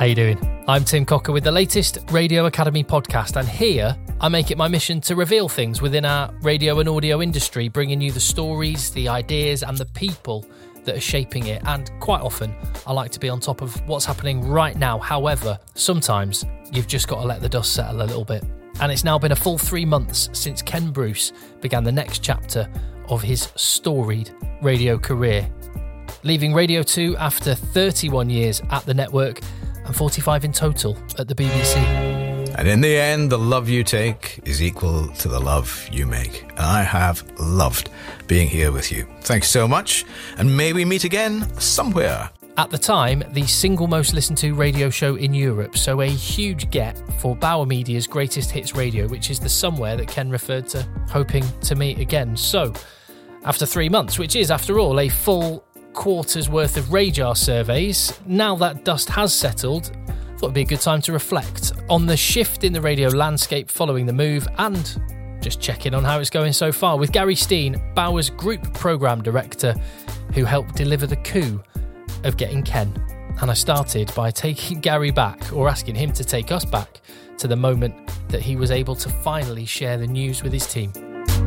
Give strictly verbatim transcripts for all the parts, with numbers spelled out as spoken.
How you doing? I'm Tim Cocker with the latest Radio Academy podcast, and here I make it my mission to reveal things within our radio and audio industry, bringing you the stories, the ideas and the people that are shaping it. And quite often I like to be on top of what's happening right now. However, sometimes you've just got to let the dust settle a little bit. And it's now been a full three months since Ken Bruce began the next chapter of his storied radio career, leaving Radio two after thirty-one years at the network and forty-five in total at the B B C. And in the end, the love you take is equal to the love you make. And I have loved being here with you. Thanks so much, and may we meet again somewhere. At the time, the single most listened to radio show in Europe, so a huge get for Bauer Media's Greatest Hits Radio, which is the somewhere that Ken referred to, hoping to meet again. So, after three months, which is, after all, a full quarter's worth of radar surveys, now that dust has settled, I thought it'd be a good time to reflect on the shift in the radio landscape following the move, and just check in on how it's going so far with Gary Steen, Bauer's Group Programme Director, who helped deliver the coup of getting Ken. And I started by taking Gary back, or asking him to take us back, to the moment that he was able to finally share the news with his team.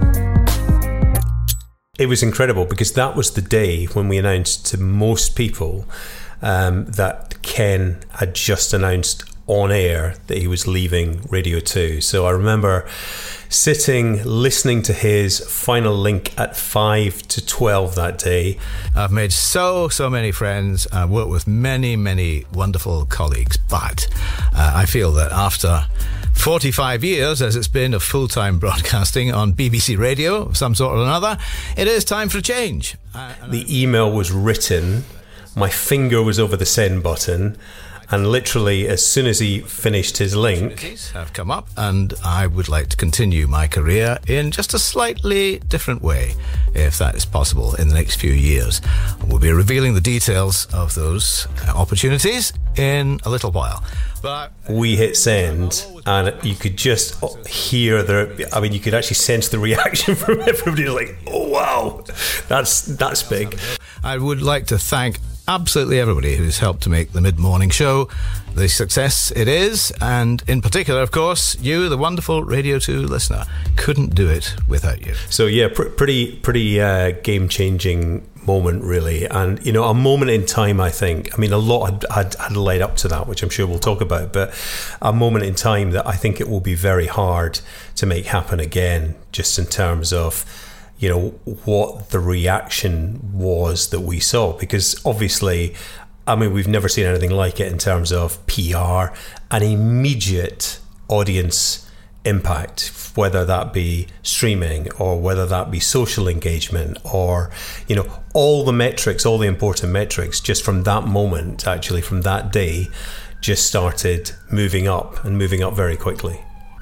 It was incredible because that was the day when we announced to most people um, that Ken had just announced on air that he was leaving Radio two. So I remember sitting, listening to his final link at five to twelve that day. I've made so, so many friends. I've worked with many, many wonderful colleagues. But uh, I feel that after forty-five years, as it's been, of full-time broadcasting on B B C Radio of some sort or another, it is time for a change. Uh, the email was written, my finger was over the send button, and literally, as soon as he finished his link, have come up, and I would like to continue my career in just a slightly different way, if that is possible, in the next few years. We'll be revealing the details of those opportunities in a little while. But we hit send, and you could just hear the. I mean, you could actually sense the reaction from everybody. Like, oh wow, that's that's big. I would like to thank absolutely everybody who's helped to make the mid-morning show the success it is, and in particular, of course, you, the wonderful Radio two listener. Couldn't do it without you. So yeah, pr- pretty pretty uh, game-changing moment, really, and you know, a moment in time. I think. I mean, a lot had, had had led up to that, which I'm sure we'll talk about, but a moment in time that I think it will be very hard to make happen again, just in terms of, you know, what the reaction was that we saw, because obviously, I mean, we've never seen anything like it in terms of P R, an immediate audience impact, whether that be streaming or whether that be social engagement, or, you know, all the metrics, all the important metrics, just from that moment, actually from that day, just started moving up and moving up very quickly.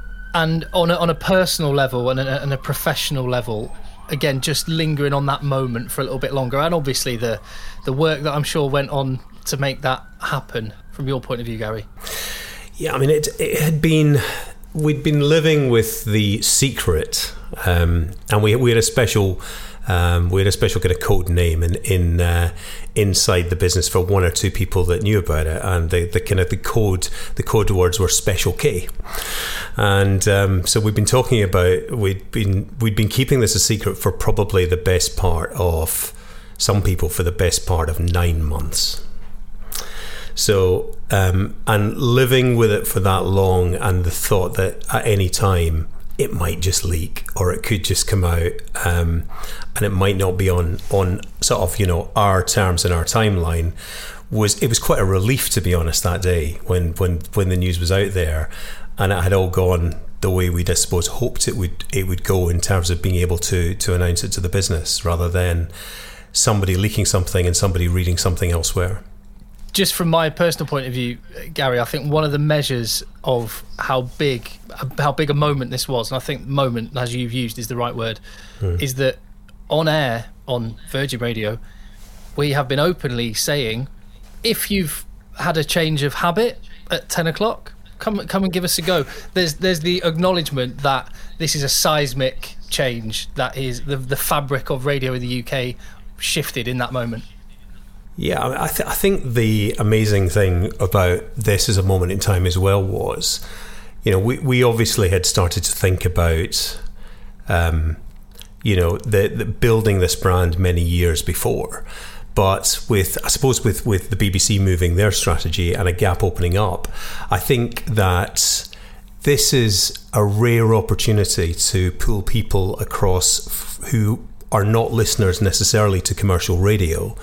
And on a, on a personal level and a, and a professional level, again, just lingering on that moment for a little bit longer, and obviously the the work that I'm sure went on to make that happen, from your point of view, Gary. Yeah, I mean, it it had been, we'd been living with the secret, um, and we we had a special um, we had a special kind of code name in in uh, inside the business for one or two people that knew about it, and the the kind of the code the code words were Special K. And um, so we've been talking about we'd been we'd been keeping this a secret for probably the best part of some people for the best part of nine months. So um, and living with it for that long, and the thought that at any time it might just leak, or it could just come out, um, and it might not be on on sort of, you know, our terms and our timeline, was it was quite a relief, to be honest, that day when when when the news was out there. And it had all gone the way we'd, I suppose, hoped it would it would go, in terms of being able to to announce it to the business, rather than somebody leaking something and somebody reading something elsewhere. Just from my personal point of view, Gary, I think one of the measures of how big how big a moment this was, and I think moment, as you've used, is the right word, mm. is that on air on Virgin Radio, we have been openly saying, if you've had a change of habit at ten o'clock, Come, come and give us a go. There's, there's the acknowledgement that this is a seismic change, that is the the fabric of radio in the U K shifted in that moment. Yeah, I, th- I think the amazing thing about this as a moment in time as well was, you know, we, we obviously had started to think about, um, you know, the, the building this brand many years before. But with, I suppose, with, with the B B C moving their strategy and a gap opening up, I think that this is a rare opportunity to pull people across f- who are not listeners necessarily to commercial radio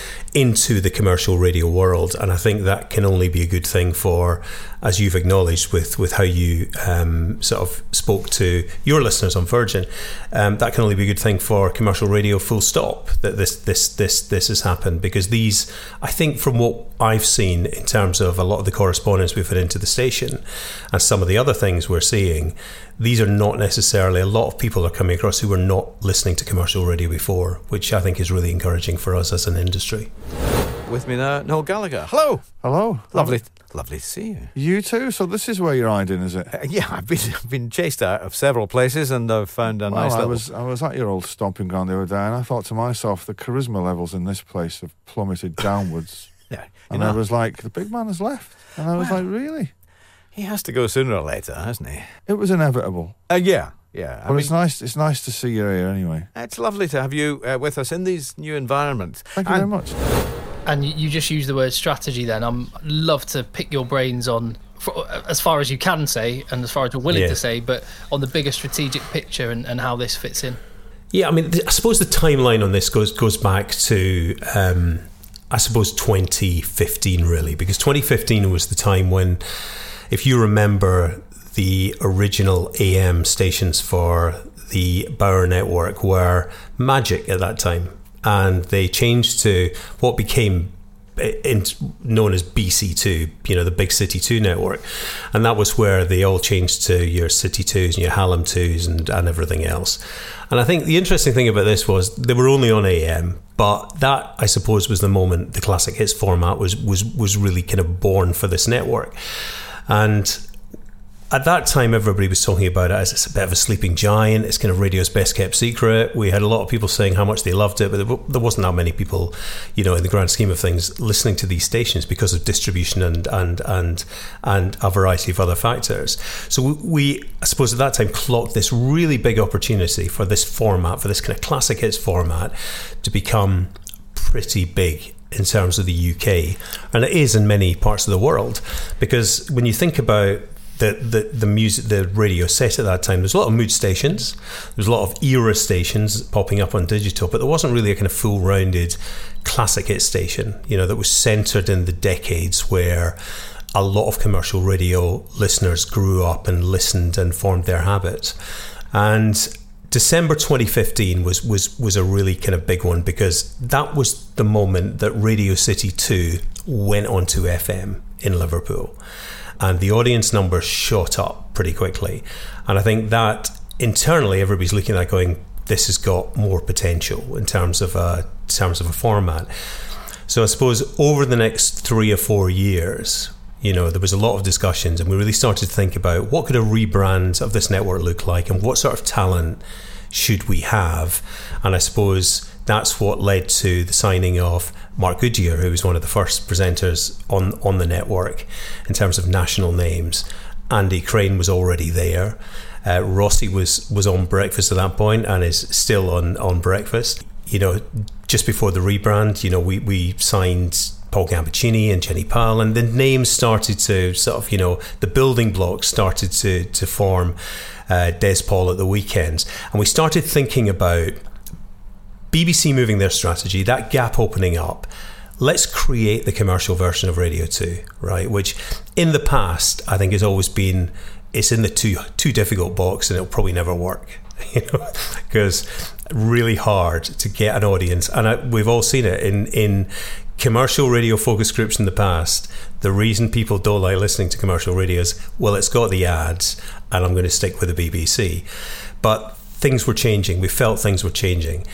into the commercial radio world. And I think that can only be a good thing for, as you've acknowledged with, with how you um, sort of spoke to your listeners on Virgin, um, that can only be a good thing for commercial radio, full stop, that this this this this has happened. Because these, I think from what I've seen in terms of a lot of the correspondence we've had into the station and some of the other things we're seeing, these are not necessarily, a lot of people are coming across who were not listening to commercial radio before, which I think is really encouraging for us as an industry. With me now, Noel Gallagher. Hello. Hello. Lovely, lovely to see you. You too? So this is where you're hiding, is it? Uh, yeah, I've been I've been chased out of several places, and I've found a well, nice I little... was I was at your old stomping ground the other day, and I thought to myself, the charisma levels in this place have plummeted downwards. Yeah, and know, I was like, the big man has left. And I was well, like, really? He has to go sooner or later, hasn't he? It was inevitable. Uh, yeah, yeah. I But mean, it's nice. It's nice to see you here anyway. It's lovely to have you uh, with us in these new environments. Thank you and, very much. And you just use the word strategy then. I'm love to pick your brains on, for, as far as you can say and as far as you're willing yeah. to say, but on the bigger strategic picture and, and how this fits in. Yeah, I mean, I suppose the timeline on this goes goes back to, um, I suppose, twenty fifteen, really, because twenty fifteen was the time when, if you remember, the original A M stations for the Bauer network were Magic at that time. And they changed to what became in, known as B C two, you know, the Big City two network. And that was where they all changed to your City twos and your Hallam twos and, and everything else. And I think the interesting thing about this was they were only on A M, but that, I suppose, was the moment the classic hits format was was was really kind of born for this network. And at that time, everybody was talking about it as it's a bit of a sleeping giant. It's kind of radio's best kept secret. We had a lot of people saying how much they loved it, but there wasn't that many people, you know, in the grand scheme of things, listening to these stations because of distribution and and and and a variety of other factors. So we, we I suppose, at that time, clocked this really big opportunity for this format, for this kind of classic hits format, to become pretty big in terms of the U K, and it is in many parts of the world, because when you think about The, the the music, the radio set at that time, there's a lot of mood stations, there's a lot of era stations popping up on digital, but there wasn't really a kind of full-rounded classic hit station, you know, that was centred in the decades where a lot of commercial radio listeners grew up and listened and formed their habits. And December twenty fifteen was was was a really kind of big one, because that was the moment that Radio City two went onto F M in Liverpool. And the audience numbers shot up pretty quickly. And I think that internally everybody's looking at going, this has got more potential in terms of a, in terms of a format. So I suppose over the next three or four years, you know, there was a lot of discussions, and we really started to think about what could a rebrand of this network look like, and what sort of talent should we have. And I suppose that's what led to the signing of Mark Goodyear, who was one of the first presenters on, on the network in terms of national names. Andy Crane was already there. Uh, Rossi was, was on Breakfast at that point and is still on, on Breakfast. You know, just before the rebrand, you know, we, we signed Paul Gambaccini and Jenny Powell, and the names started to sort of, you know, the building blocks started to, to form. Uh, Des Paul at the weekends. And we started thinking about B B C moving their strategy, that gap opening up. Let's create the commercial version of Radio two, right? Which in the past, I think has always been, it's in the too, too difficult box, and it'll probably never work, you know, because really hard to get an audience. And I, we've all seen it in, in commercial radio focus groups in the past. The reason people don't like listening to commercial radio is, well, it's got the ads, and I'm going to stick with the B B C. But things were changing. We felt things were changing.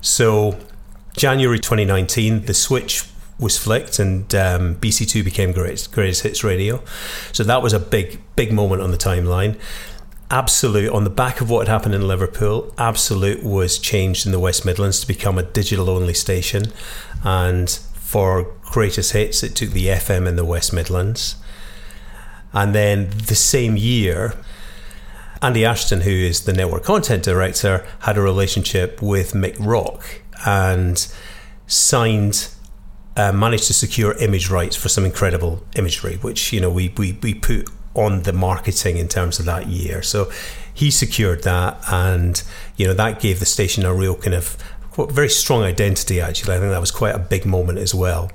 So January twenty nineteen, the switch was flicked, and um, B C two became Greatest, Greatest Hits Radio. So that was a big, big moment on the timeline. Absolute, on the back of what had happened in Liverpool, Absolute was changed in the West Midlands to become a digital-only station. And for Greatest Hits, it took the F M in the West Midlands. And then the same year, Andy Ashton, who is the network content director, had a relationship with Mick Rock and signed, uh, managed to secure image rights for some incredible imagery, which, you know, we, we, we put on the marketing in terms of that year. So he secured that, and, you know, that gave the station a real kind of very strong identity, actually. I think that was quite a big moment as well.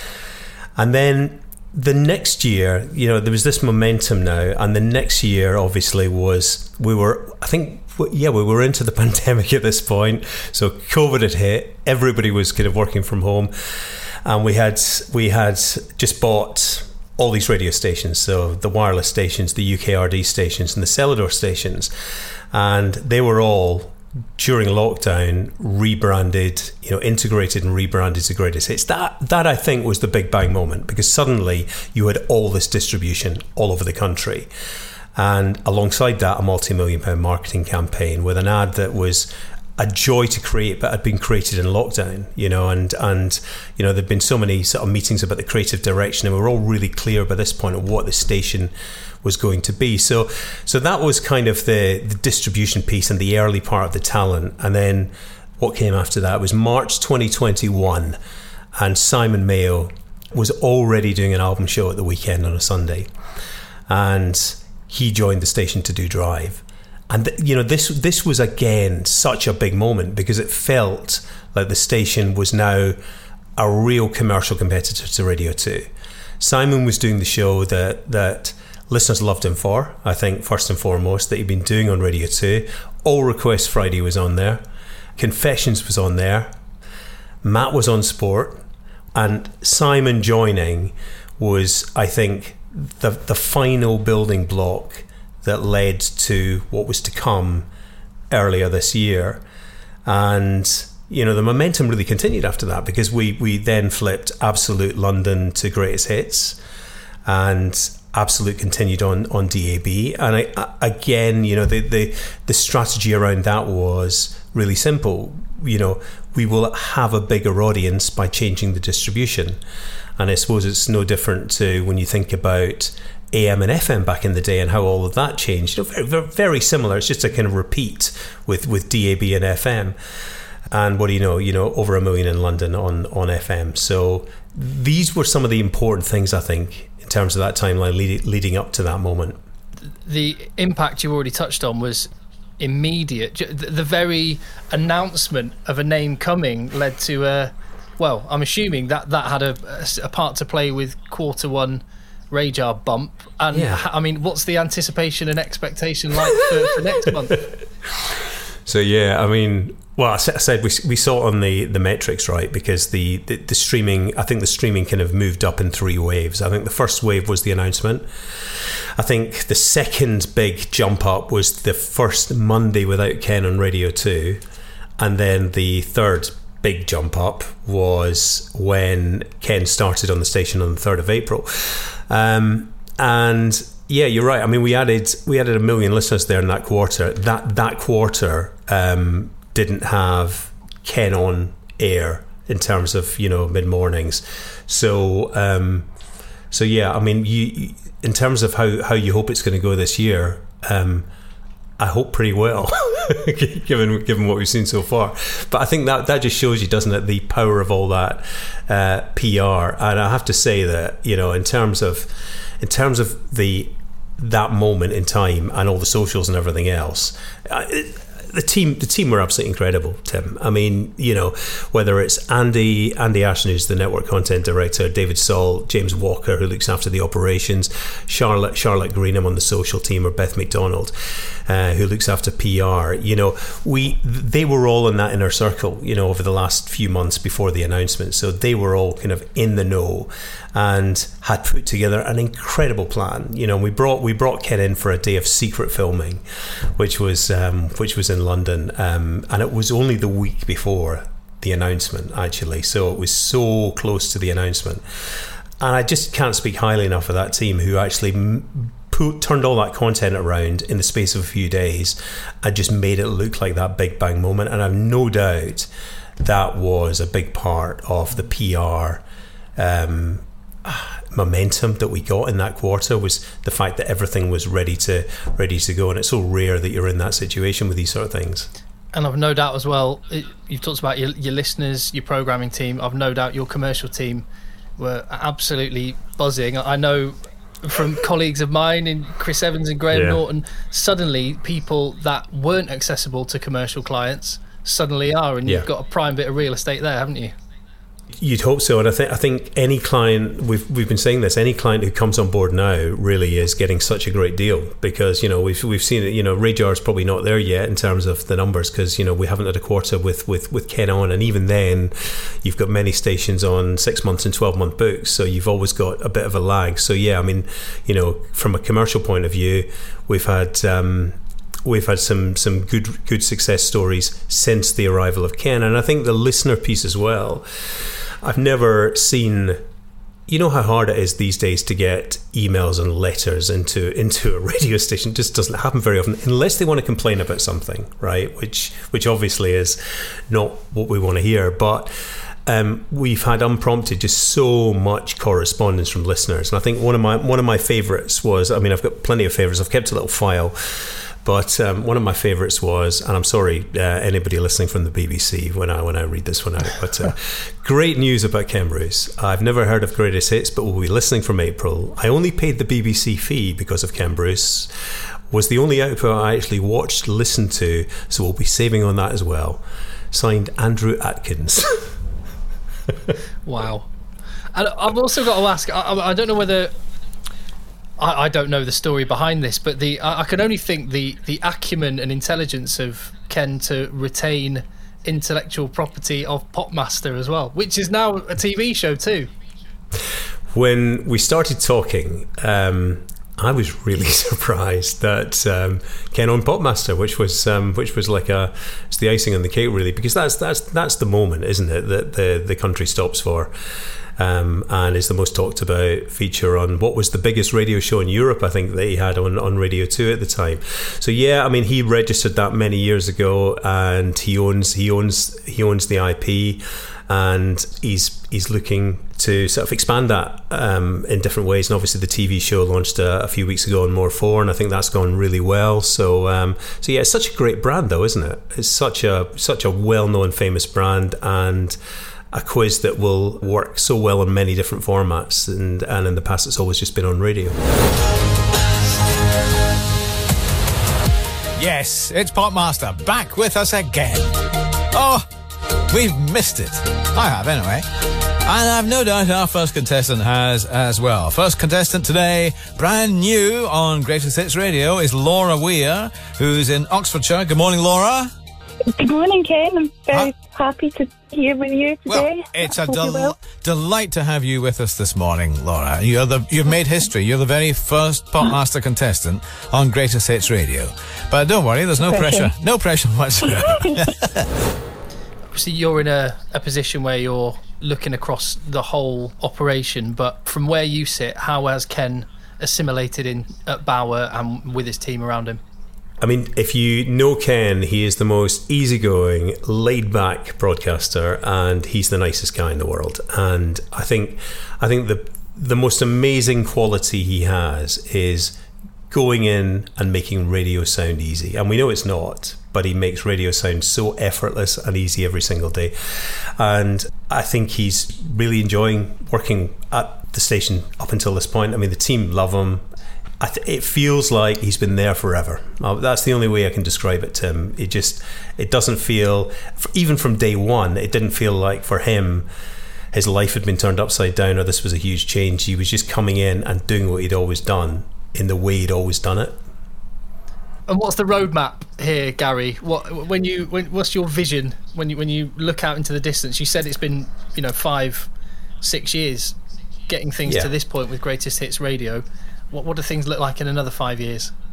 And then the next year, you know, there was this momentum now, and the next year obviously was, we were, I think, yeah, we were into the pandemic at this point. So COVID had hit, everybody was kind of working from home, and we had we had just bought all these radio stations, so the wireless stations, the U K R D stations, and the Celador stations, and they were all, during lockdown, rebranded, you know, integrated and rebranded to Greatest Hits. That, that I think was the big bang moment, because suddenly you had all this distribution all over the country. And alongside that, a multi-million pound marketing campaign with an ad that was a joy to create, but had been created in lockdown, you know, and, and you know, there'd been so many sort of meetings about the creative direction, and we were all really clear by this point of what the station was going to be. So so that was kind of the, the distribution piece and the early part of the talent. And then what came after that was March twenty twenty-one, and Simon Mayo was already doing an album show at the weekend on a Sunday, and he joined the station to do Drive. And you know, this this was again such a big moment, because it felt like the station was now a real commercial competitor to Radio two. Simon was doing the show that that listeners loved him for, I think, first and foremost, that he'd been doing on Radio two. All Request Friday was on there. Confessions was on there. Matt was on Sport. And Simon joining was, I think, the the final building block that led to what was to come earlier this year. And, you know, the momentum really continued after that, because we, we then flipped Absolute London to Greatest Hits, and Absolute continued on, on D A B. And I, again, you know, the, the, the strategy around that was really simple. You know, we will have a bigger audience by changing the distribution. And I suppose it's no different to when you think about A M and F M back in the day and how all of that changed. You know, very, very similar. It's just a kind of repeat with, with D A B and F M. And what do you know? You know, over a million in London on, on F M. So these were some of the important things, I think, in terms of that timeline lead, leading up to that moment. The impact you already touched on was immediate. The very announcement of a name coming led to a, well, I'm assuming that that had a, a part to play with quarter one Radar bump. And yeah. I mean, what's the anticipation and expectation like for, for next month? So yeah, I mean, well, I said we we saw it on the, the metrics, right? Because the, the, the streaming, I think the streaming kind of moved up in three waves. I think the first wave was the announcement. I think the second big jump up was the first Monday without Ken on Radio two. And then the third big jump up was when Ken started on the station on the third of April. Um, and yeah, you're right. I mean, we added we added a million listeners there in that quarter. That that quarter um, didn't have Ken on air in terms of, you know, mid mornings. So um, so yeah, I mean, you in terms of how, how you hope it's going to go this year, um, I hope pretty well, given given what we've seen so far. But I think that, that just shows you, doesn't it, the power of all that uh, P R. And I have to say that, you know, in terms of in terms of the that moment in time and all the socials and everything else, it, the team the team were absolutely incredible, Tim. I mean, you know, whether it's Andy Andy Ashton, who's the network content director, David Saul, James Walker, who looks after the operations, Charlotte Charlotte Greenham on the social team, or Beth McDonald, uh, who looks after P R. You know, we they were all in that inner circle, you know, over the last few months before the announcement. So they were all kind of in the know and had put together an incredible plan. You know, we brought we brought Ken in for a day of secret filming, which was um, which was in London, um, and it was only the week before the announcement, actually. So it was so close to the announcement, and I just can't speak highly enough of that team, who actually put, turned all that content around in the space of a few days and just made it look like that big bang moment. And I've no doubt that was a big part of the P R um, momentum that we got in that quarter, was the fact that everything was ready to ready to go. And it's so rare that you're in that situation with these sort of things. And I've no doubt as well, it, you've talked about your, your listeners, your programming team. I've no doubt your commercial team were absolutely buzzing. I know from colleagues of mine in Chris Evans and Graham yeah. Norton, suddenly people that weren't accessible to commercial clients suddenly are, and yeah. you've got a prime bit of real estate there, haven't you? You'd hope so, and I think I think any client, we've we've been saying this, any client who comes on board now really is getting such a great deal, because you know we've we've seen it. You know, Radar's probably not there yet in terms of the numbers, because you know we haven't had a quarter with with with Ken on, and even then, you've got many stations on six months and twelve month books, so you've always got a bit of a lag. So yeah, I mean, you know, from a commercial point of view, we've had. Um, We've had some some good good success stories since the arrival of Ken, and I think the listener piece as well. I've never seen, you know how hard it is these days to get emails and letters into into a radio station. It just doesn't happen very often, unless they want to complain about something, right? Which which obviously is not what we want to hear, but. Um, we've had unprompted just so much correspondence from listeners, and I think one of my one of my favourites was. I mean, I've got plenty of favourites. I've kept a little file, but um, one of my favourites was, and I'm sorry, uh, anybody listening from the B B C when I when I read this one out, but uh, great news about Ken Bruce. I've never heard of Greatest Hits, but we'll be listening from April. I only paid the B B C fee because of Ken Bruce. Was the only output I actually watched, listened to, so we'll be saving on that as well. Signed, Andrew Atkins. Wow. And I've also got to ask, I, I don't know whether I, I don't know the story behind this, but the I, I can only think the the acumen and intelligence of Ken to retain intellectual property of Popmaster as well, which is now a T V show too. When we started talking, um, I was really surprised that um, Ken owned Popmaster, which was um, which was like a it's the icing on the cake, really, because that's that's that's the moment, isn't it, that the the country stops for, um, and is the most talked about feature on what was the biggest radio show in Europe, I think, that he had on, on Radio Two at the time. So yeah, I mean, he registered that many years ago, and he owns he owns he owns the I P. And he's he's looking to sort of expand that um, in different ways. And obviously the T V show launched a, a few weeks ago on More four, and I think that's gone really well. So um, so yeah, it's such a great brand, though, isn't it? It's such a such a well-known, famous brand, and a quiz that will work so well in many different formats. And, and in the past, it's always just been on radio. Yes, it's Popmaster back with us again. Oh, we've missed it. I have, anyway. And I've no doubt our first contestant has as well. First contestant today, brand new on Greatest Hits Radio, is Laura Weir, who's in Oxfordshire. Good morning, Laura. Good morning, Ken. I'm very huh? happy to be here with you today. Well, it's a del- well. delight to have you with us this morning, Laura. You're the, you've made history. You're the very first Popmaster contestant on Greatest Hits Radio. But don't worry, there's no pressure. pressure. No pressure whatsoever. Obviously, you're in a, a position where you're looking across the whole operation, but from where you sit, how has Ken assimilated in at Bauer and with his team around him? I mean, if you know Ken, he is the most easygoing, laid-back broadcaster, and he's the nicest guy in the world. And I think, I think the the most amazing quality he has is going in and making radio sound easy. And we know it's not, but he makes radio sound so effortless and easy every single day. And I think he's really enjoying working at the station up until this point. I mean, the team love him. I th- it feels like he's been there forever. Uh, that's the only way I can describe it to him. It just, it doesn't feel, even from day one, it didn't feel like for him his life had been turned upside down or this was a huge change. He was just coming in and doing what he'd always done in the way he'd always done it. And what's the roadmap here, Gary? What when you when, what's your vision when you when you look out into the distance? You said it's been, you know, five, six years getting things yeah. to this point with Greatest Hits Radio. What what do things look like in another five years?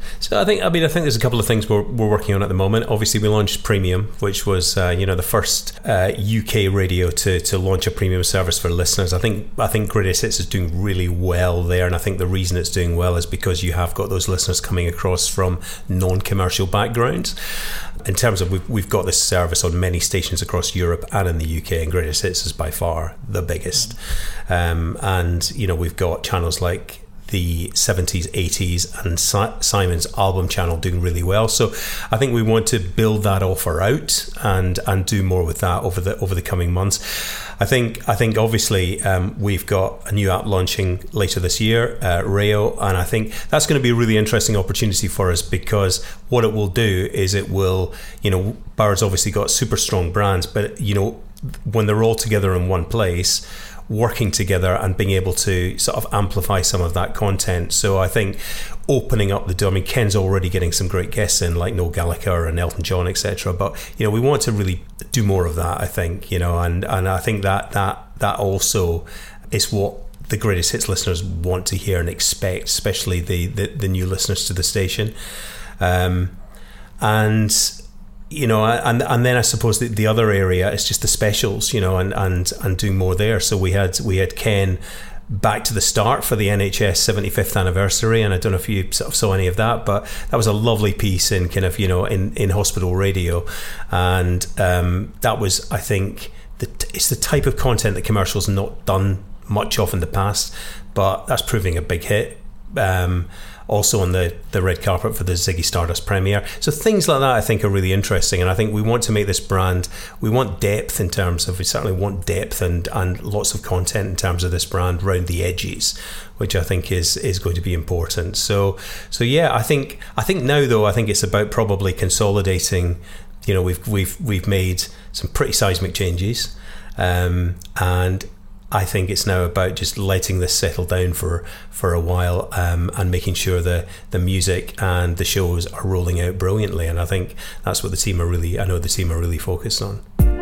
So I think, I mean, I think there's a couple of things we're, we're working on at the moment. Obviously, we launched Premium, which was, uh, you know, the first uh, U K radio to to launch a premium service for listeners. I think I think Greatest Hits is doing really well there, and I think the reason it's doing well is because you have got those listeners coming across from non-commercial backgrounds. In terms of, we've, we've got this service on many stations across Europe and in the U K, and Greatest Hits is by far the biggest. Um, and, you know, we've got channels like the seventies, eighties and si- Simon's album channel doing really well. So I think we want to build that offer out and and do more with that over the over the coming months. I think I think obviously um, we've got a new app launching later this year, uh, Rayo, and I think that's going to be a really interesting opportunity for us, because what it will do is it will, you know, Bauer's obviously got super strong brands, but, you know, when they're all together in one place, working together and being able to sort of amplify some of that content. So I think opening up the door, I mean, Ken's already getting some great guests in, like Noel Gallagher and Elton John, et cetera. But, you know, we want to really do more of that, I think, you know, and, and I think that that that also is what the Greatest Hits listeners want to hear and expect, especially the the, the new listeners to the station. Um, and You know, and and then I suppose the, the other area is just the specials, you know, and, and, and doing more there. So we had we had Ken back to the start for the N H S seventy-fifth anniversary, and I don't know if you sort of saw any of that, but that was a lovely piece in kind of, you know, in, in hospital radio, and um, that was, I think, the, it's the type of content that commercials not done much of in the past, but that's proving a big hit. Um, also on the, the red carpet for the Ziggy Stardust premiere. So things like that I think are really interesting, and I think we want to make this brand, we want depth in terms of, we certainly want depth and, and lots of content in terms of this brand around the edges, which I think is is going to be important. So so yeah, I think I think now though, I think it's about probably consolidating. You know, we've we've we've made some pretty seismic changes, um, and I think it's now about just letting this settle down for, for a while, um, and making sure the, the music and the shows are rolling out brilliantly. And I think that's what the team are really, I know the team are really focused on.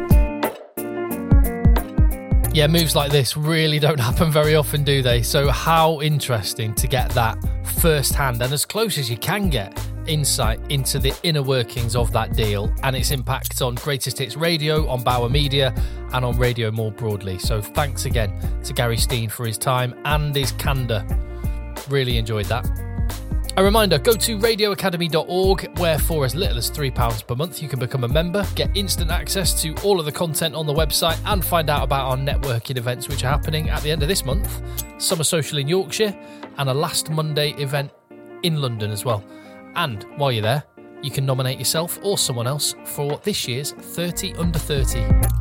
Yeah, moves like this really don't happen very often, do they? So how interesting to get that firsthand and as close as you can get insight into the inner workings of that deal and its impact on Greatest Hits Radio, on Bauer Media and on radio more broadly. So thanks again to Gary Steen for his time and his candour. Really enjoyed that. A reminder, go to radio academy dot org, where for as little as three pounds per month you can become a member, get instant access to all of the content on the website and find out about our networking events which are happening at the end of this month, Summer Social in Yorkshire and a last Monday event in London as well. And while you're there, you can nominate yourself or someone else for this year's thirty under thirty.